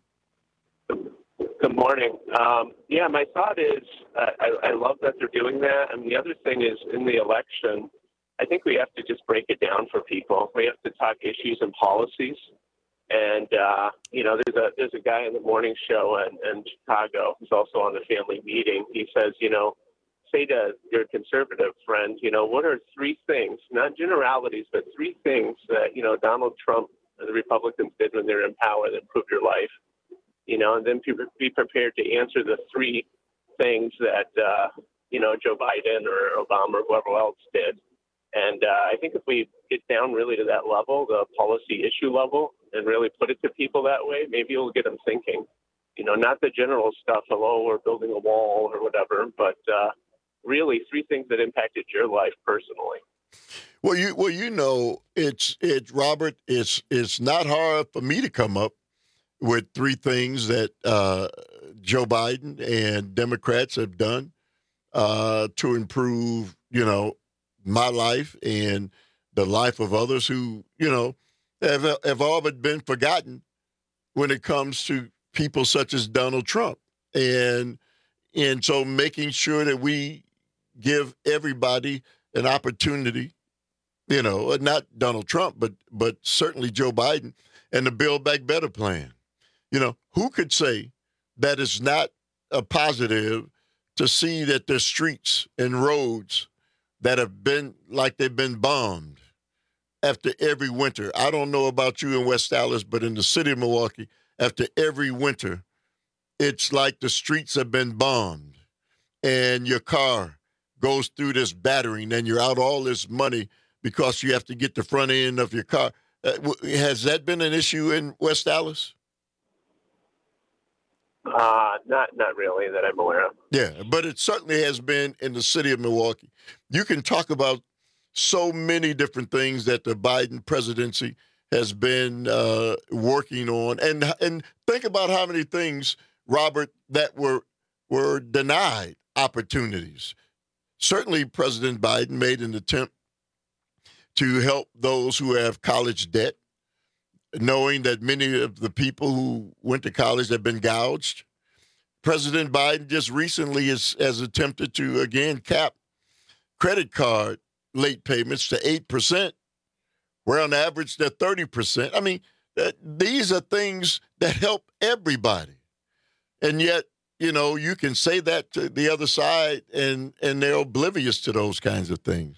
Good morning. Um, yeah, my thought is uh, I, I love that they're doing that. And the other thing is in the election, I think we have to just break it down for people. We have to talk issues and policies. And, uh, you know, there's a there's a guy in the morning show in, in Chicago who's also on the family meeting. He says, you know, say to your conservative friend, you know, what are three things, not generalities, but three things that, you know, Donald Trump and the Republicans did when they were in power that improved your life, you know, and then be prepared to answer the three things that, uh, you know, Joe Biden or Obama or whoever else did. And uh, I think if we get down really to that level, the policy issue level, and really put it to people that way, maybe it'll get them thinking, you know, not the general stuff, hello, we're building a wall or whatever, but uh, really three things that impacted your life personally. Well, you well, you know, it's it, Robert. It's it's not hard for me to come up with three things that uh, Joe Biden and Democrats have done uh, to improve, you know, my life and the life of others who, you know, have have all but been forgotten when it comes to people such as Donald Trump, and and so making sure that we give everybody an opportunity, you know, not Donald Trump, but but certainly Joe Biden and the Build Back Better plan. You know, who could say that it's not a positive to see that there's streets and roads that have been like they've been bombed after every winter? I don't know about you in West Dallas, but in the city of Milwaukee, after every winter, it's like the streets have been bombed and your car goes through this battering and you're out all this money because you have to get the front end of your car. Uh, has that been an issue in West Dallas? Uh, not not really that I'm aware of. Yeah, but it certainly has been in the city of Milwaukee. You can talk about so many different things that the Biden presidency has been uh, working on, and and think about how many things, Robert, that were were denied opportunities. Certainly, President Biden made an attempt to help those who have college debt, knowing that many of the people who went to college have been gouged. President Biden just recently has, has attempted to, again, cap credit card late payments to eight percent, where on average they're thirty percent. I mean, uh, these are things that help everybody. And yet, you know, you can say that to the other side and, and they're oblivious to those kinds of things.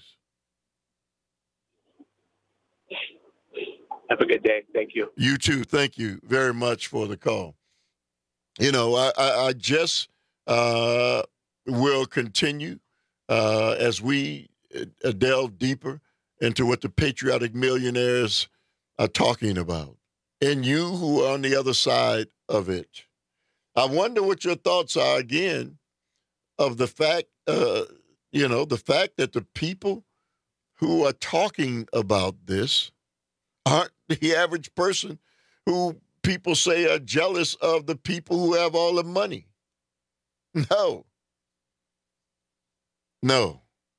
Have a good day. Thank you. You too. Thank you very much for the call. You know, I, I, I just uh, will continue uh, as we uh, delve deeper into what the patriotic millionaires are talking about. And you who are on the other side of it. I wonder what your thoughts are, again, of the fact, uh, you know, the fact that the people who are talking about this aren't the average person who people say are jealous of the people who have all the money. No. No.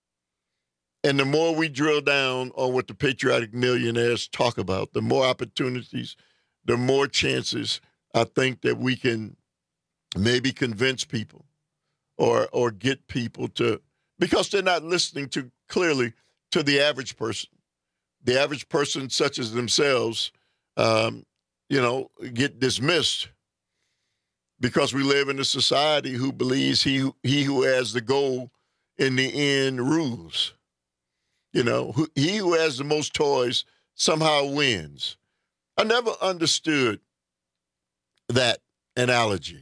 And the more we drill down on what the patriotic millionaires talk about, the more opportunities, the more chances I think that we can maybe convince people or or get people to, because they're not listening to clearly to the average person. The average person, such as themselves, um, you know, get dismissed because we live in a society who believes he who, he who has the goal in the end rules. You know, who, he who has the most toys somehow wins. I never understood that analogy.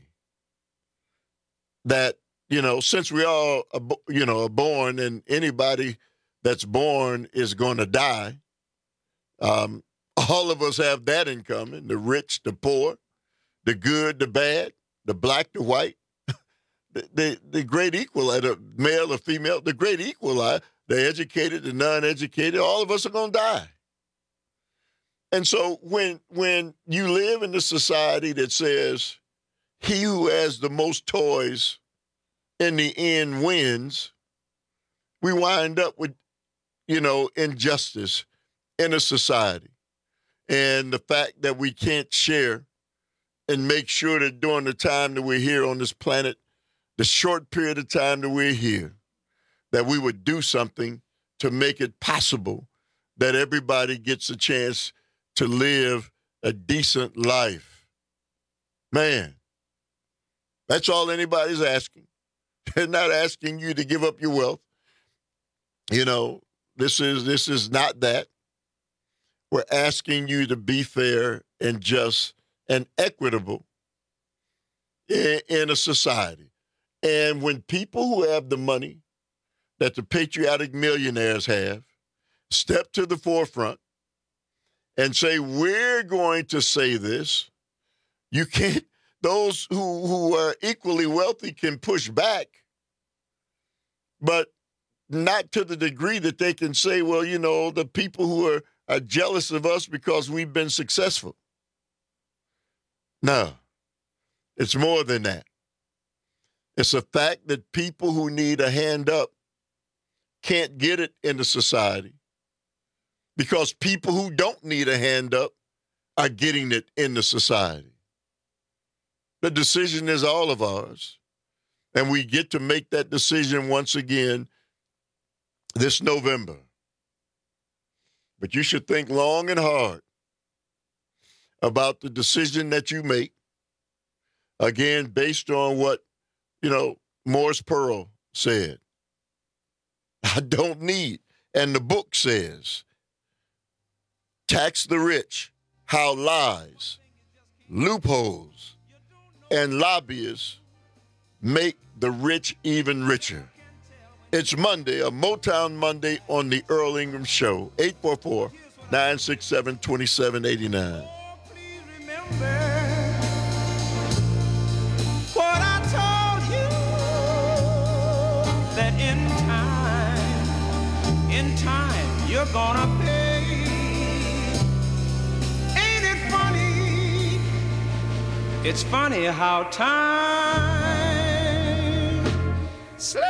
That, you know, since we all, you know, are born and anybody that's born is going to die, um, all of us have that in common, the rich, the poor, the good, the bad, the black, the white, the, the, the great equalizer, male or female, the great equalizer, the educated, the non-educated, all of us are going to die. And so when when you live in a society that says he who has the most toys in the end wins, we wind up with, you know, injustice in a society. And the fact that we can't share and make sure that during the time that we're here on this planet, the short period of time that we're here, that we would do something to make it possible that everybody gets a chance to live a decent life. Man, that's all anybody's asking. They're not asking you to give up your wealth. You know, this is this is not that. We're asking you to be fair and just and equitable in, in a society. And when people who have the money that the patriotic millionaires have step to the forefront and say, we're going to say this, you can't, those who, who are equally wealthy can push back, but not to the degree that they can say, well, you know, the people who are, are jealous of us because we've been successful. No, it's more than that. It's a fact that people who need a hand up can't get it in the society because people who don't need a hand up are getting it in the society. The decision is all of ours, and we get to make that decision once again this November. But you should think long and hard about the decision that you make, again, based on what, you know, Morris Pearl said. I don't need, and the book says, tax the rich, how lies, loopholes, and lobbyists make the rich even richer. It's Monday, a Motown Monday on the Earl Ingram Show, eight four four, nine six seven, two seven eight nine. What I told you, that in time, in time, you're gonna pay. Ain't it funny? It's funny how time slips.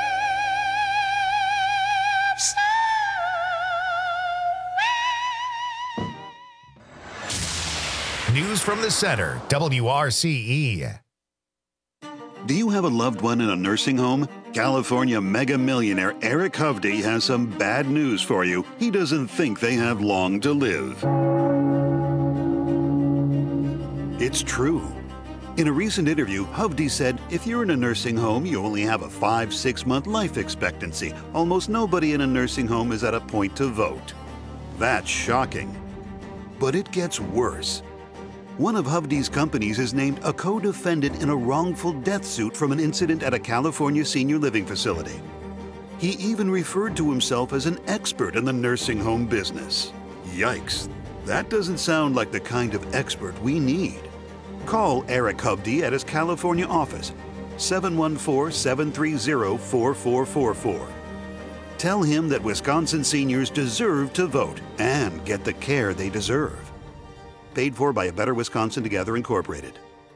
News from the Center, W R C E. Do you have a loved one in a nursing home? California mega millionaire Eric Hovde has some bad news for you. He doesn't think they have long to live. It's true. In a recent interview, Hovde said if you're in a nursing home, you only have a five, six month life expectancy. Almost nobody in a nursing home is at a point to vote. That's shocking. But it gets worse. One of Hovde's companies is named a co-defendant in a wrongful death suit from an incident at a California senior living facility. He even referred to himself as an expert in the nursing home business. Yikes. That doesn't sound like the kind of expert we need. Call Eric Hovde at his California office, seven one four, seven three zero, four four four four. Tell him that Wisconsin seniors deserve to vote and get the care they deserve. Paid for by A Better Wisconsin Together Incorporated.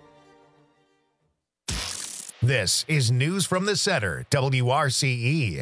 This is News from the Center, W R C E.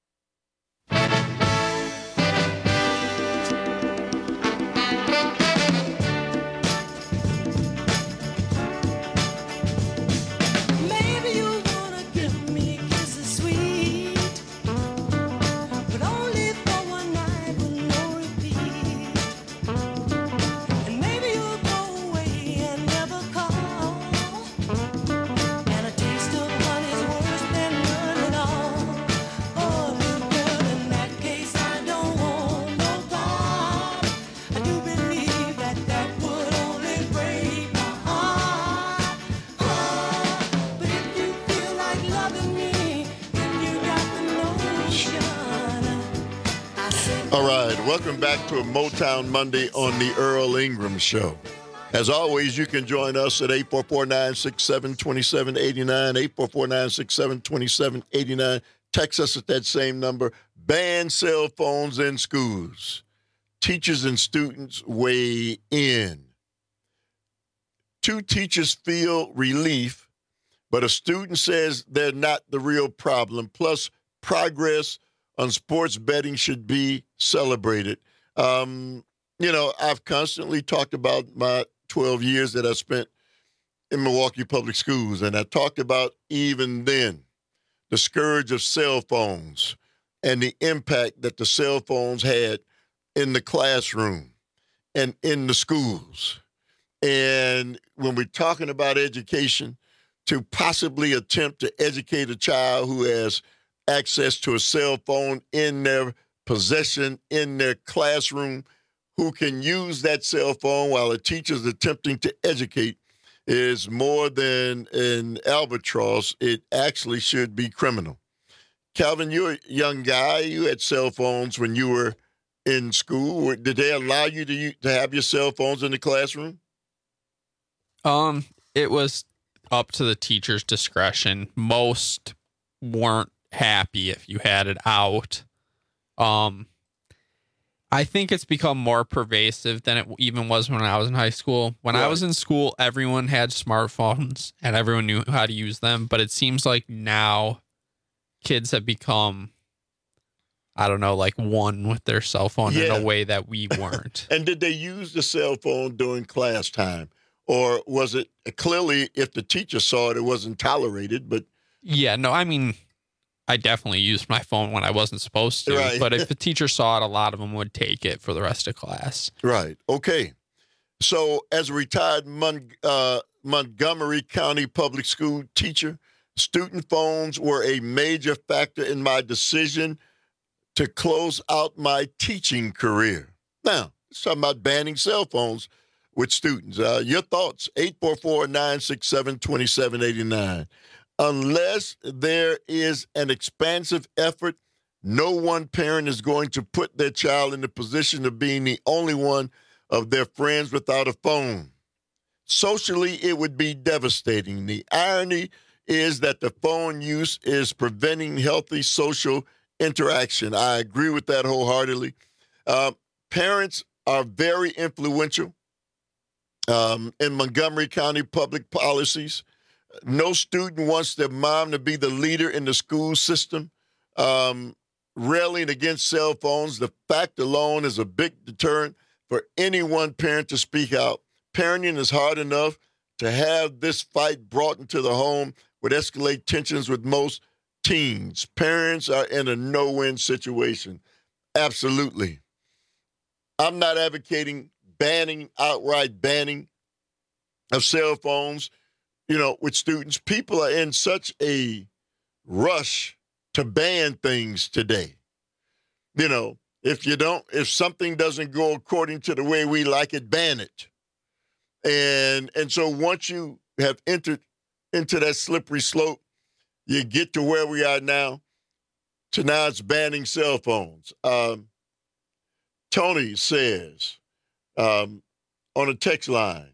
All right, welcome back to a Motown Monday on the Earl Ingram Show. As always, you can join us at eight four four, nine six seven, two seven eight nine, eight four four, nine six seven, two seven eight nine. Text us at that same number. Ban cell phones in schools. Teachers and students weigh in. Two teachers feel relief, but a student says they're not the real problem. Plus, progress on sports betting should be celebrated. Um, you know, I've constantly talked about my twelve years that I spent in Milwaukee Public Schools, and I talked about even then the scourge of cell phones and the impact that the cell phones had in the classroom and in the schools. And when we're talking about education, to possibly attempt to educate a child who has access to a cell phone in their possession, in their classroom, who can use that cell phone while a teacher's attempting to educate, is more than an albatross. It actually should be criminal. Calvin, you're a young guy. You had cell phones when you were in school. Did they allow you to, to have your cell phones in the classroom? Um, it was up to the teacher's discretion. Most weren't happy if you had it out. Um, I think it's become more pervasive than it even was when I was in high school. When right. I was in school, everyone had smartphones and everyone knew how to use them. But it seems like now kids have become, I don't know, like one with their cell phone yeah. in a way that we weren't. And did they use the cell phone during class time? Or was it clearly, if the teacher saw it, it wasn't tolerated? But yeah, no, I mean, I definitely used my phone when I wasn't supposed to, right. but if the teacher saw it, a lot of them would take it for the rest of class. Right. Okay. So as a retired Mon- uh, Montgomery County Public School teacher, student phones were a major factor in my decision to close out my teaching career. Now, let's talk about banning cell phones with students. Uh, your thoughts, eight four four, nine six seven, two seven eight nine. Unless there is an expansive effort, no one parent is going to put their child in the position of being the only one of their friends without a phone. Socially, it would be devastating. The irony is that the phone use is preventing healthy social interaction. I agree with that wholeheartedly. Uh, parents are very influential um, in Montgomery County public policies. No student wants their mom to be the leader in the school system. Um, railing against cell phones, the fact alone is a big deterrent for any one parent to speak out. Parenting is hard enough. To have this fight brought into the home would escalate tensions with most teens. Parents are in a no-win situation. Absolutely. I'm not advocating banning, outright banning of cell phones. you know, with students, people are in such a rush to ban things today. You know, if you don't, if something doesn't go according to the way we like it, ban it. And and so once you have entered into that slippery slope, you get to where we are now. To now it's banning cell phones. Um, Tony says um, on a text line,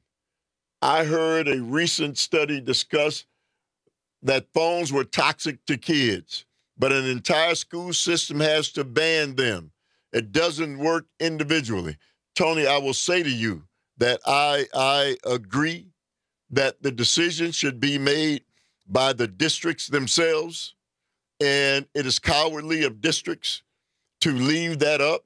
I heard a recent study discuss that phones were toxic to kids, but an entire school system has to ban them. It doesn't work individually. Tony, I will say to you that I I agree that the decision should be made by the districts themselves, and it is cowardly of districts to leave that up,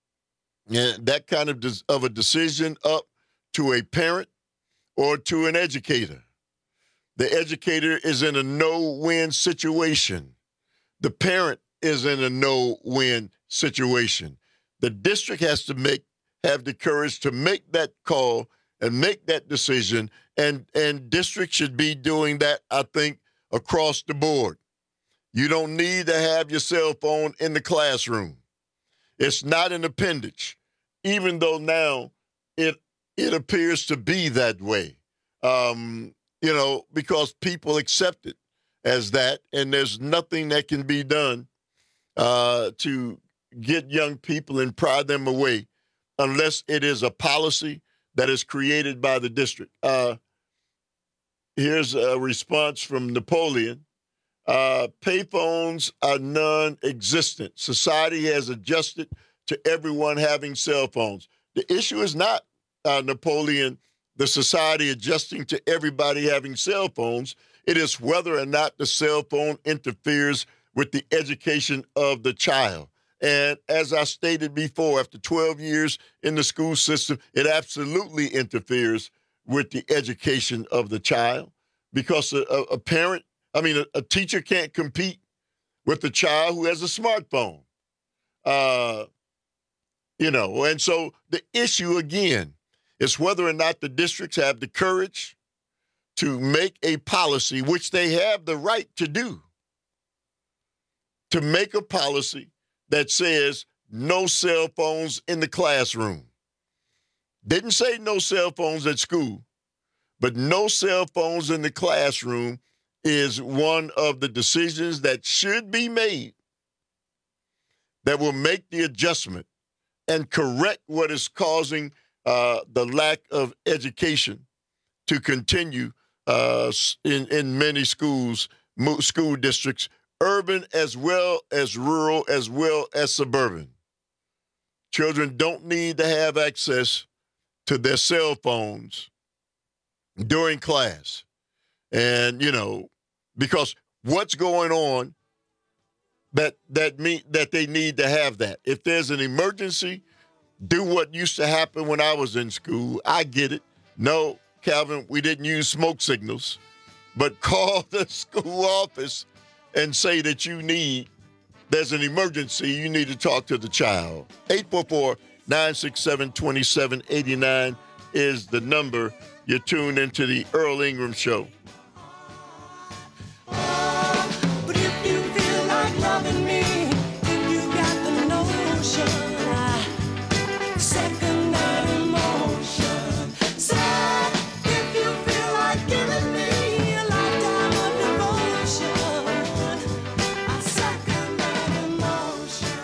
and that kind of, des- of a decision up to a parent or to an educator. The educator is in a no-win situation. The parent is in a no-win situation. The district has to make have the courage to make that call and make that decision, and, and districts should be doing that, I think, across the board. You don't need to have your cell phone in the classroom. It's not an appendage, even though now it it appears to be that way, um, you know, because people accept it as that, and there's nothing that can be done uh, to get young people and pry them away unless it is a policy that is created by the district. Uh, here's a response from Napoleon. Uh, payphones are non-existent. Society has adjusted to everyone having cell phones. The issue is not, uh, Napoleon, the society adjusting to everybody having cell phones. It is whether or not the cell phone interferes with the education of the child. And as I stated before, after twelve years in the school system, it absolutely interferes with the education of the child, because a, a, a parent, I mean, a, a teacher can't compete with a child who has a smartphone. Uh, you know, and so the issue, again, is whether or not the districts have the courage to make a policy, which they have the right to do, to make a policy that says no cell phones in the classroom. Didn't say no cell phones at school, but no cell phones in the classroom is one of the decisions that should be made that will make the adjustment and correct what is causing uh, the lack of education to continue uh, in, in many schools, school districts, urban as well as rural, as well as suburban. Children don't need to have access to their cell phones during class. And, you know, because what's going on that that mean that they need to have that. If there's an emergency, do what used to happen when I was in school. I get it. No, Calvin, we didn't use smoke signals, but call the school office and say that you need, there's an emergency, you need to talk to the child. eight four four, nine six seven, two seven eight nine is the number. You're tuned into the Earl Ingram Show. But if you feel like loving me, then you got the notion. Second night emotion. Say, if you feel like giving me a lifetime of devotion, a second night emotion.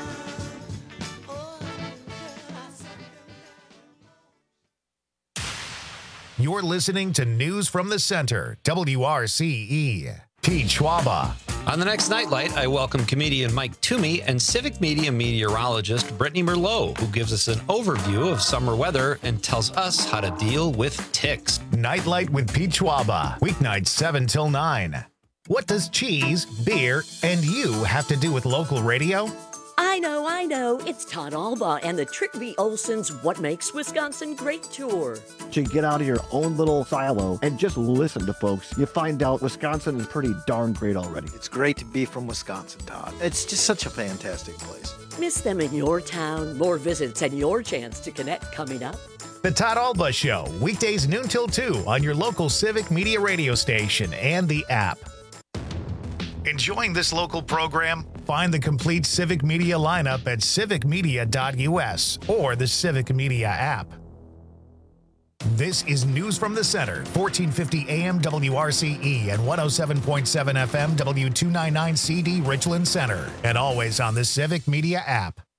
You're listening to News from the Center, W R C E. Pete Schwaba. On the next Nightlight, I welcome comedian Mike Toomey and civic media meteorologist Brittany Merlot, who gives us an overview of summer weather and tells us how to deal with ticks. Nightlight with Pete Schwaba, weeknights seven till nine. What does cheese, beer, and you have to do with local radio? I know, I know. It's Todd Alba and the Trick V. Olson's What Makes Wisconsin Great tour. To get out of your own little silo and just listen to folks, you find out Wisconsin is pretty darn great already. It's great to be from Wisconsin, Todd. It's just such a fantastic place. Miss them in your town? More visits and your chance to connect coming up. The Todd Alba Show, weekdays noon till two on your local Civic Media radio station and the app. Enjoying this local program? Find the complete Civic Media lineup at civic media dot u s or the Civic Media app. This is News from the Center, fourteen fifty A M W R C E and one oh seven point seven F M W two ninety-nine C D Richland Center, and always on the Civic Media app.